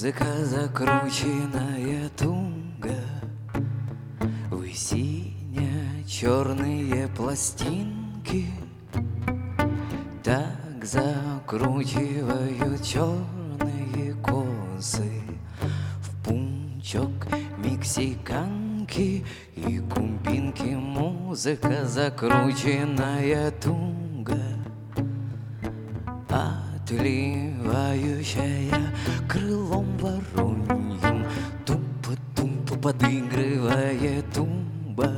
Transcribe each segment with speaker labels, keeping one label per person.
Speaker 1: Музыка закрученная туго, вы сине-черные пластинки так закручивают черные косы в пунчок мексиканки и кумбинки. Музыка закрученная туго, отливающая крылом вороньим, тупо-тупо подыгрывает тумба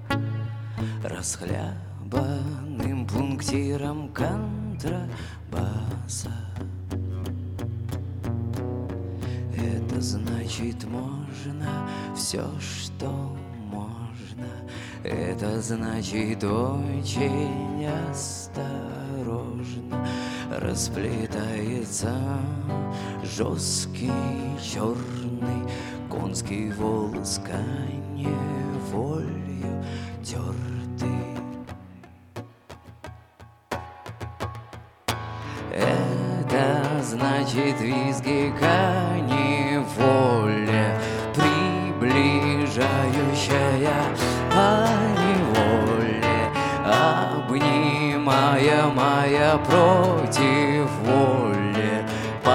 Speaker 1: расхлябанным пунктиром контрабаса. Это значит, можно все, что можно. Это значит, очень осторожно расплетается жесткий черный конский волос, неволью тертый. Это значит, визги каниволя, приближающая поневоле, обнимая моя против воли,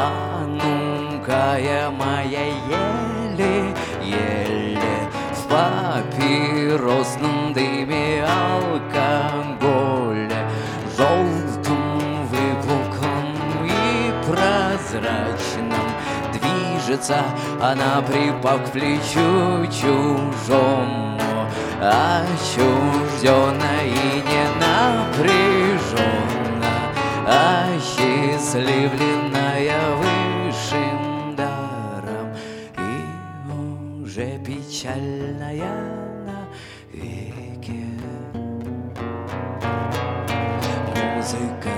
Speaker 1: понукая моя еле-еле в папиросном дыме алкоголя, желтым, выпуклым и прозрачным. Движется она, припав к плечу чужому, отчужденно и не напряженно, осчастливленная высшим даром и уже печальная навеки. Музыка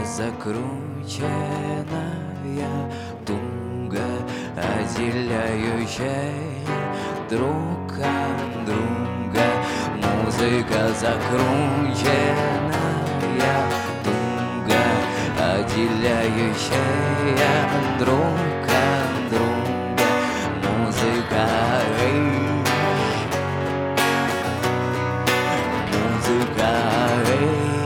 Speaker 1: закрученная туго, отделяющая друг от друга. Музыка закрученная туго, отделяющая друг от друга. Музыка, музыка,